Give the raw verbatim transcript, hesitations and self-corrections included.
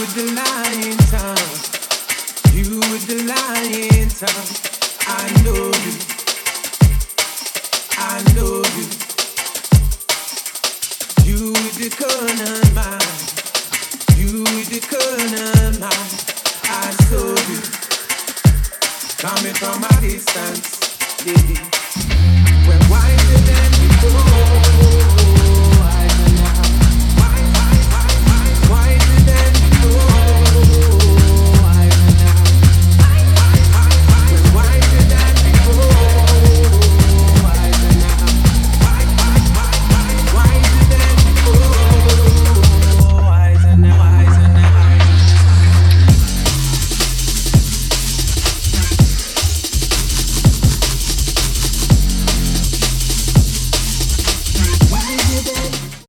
with the lying tongue. You with the lying tongue. I know you. I know you. You with the corner mind. You with the corner mind. I saw you. Coming from a distance, baby. We're wiser than before.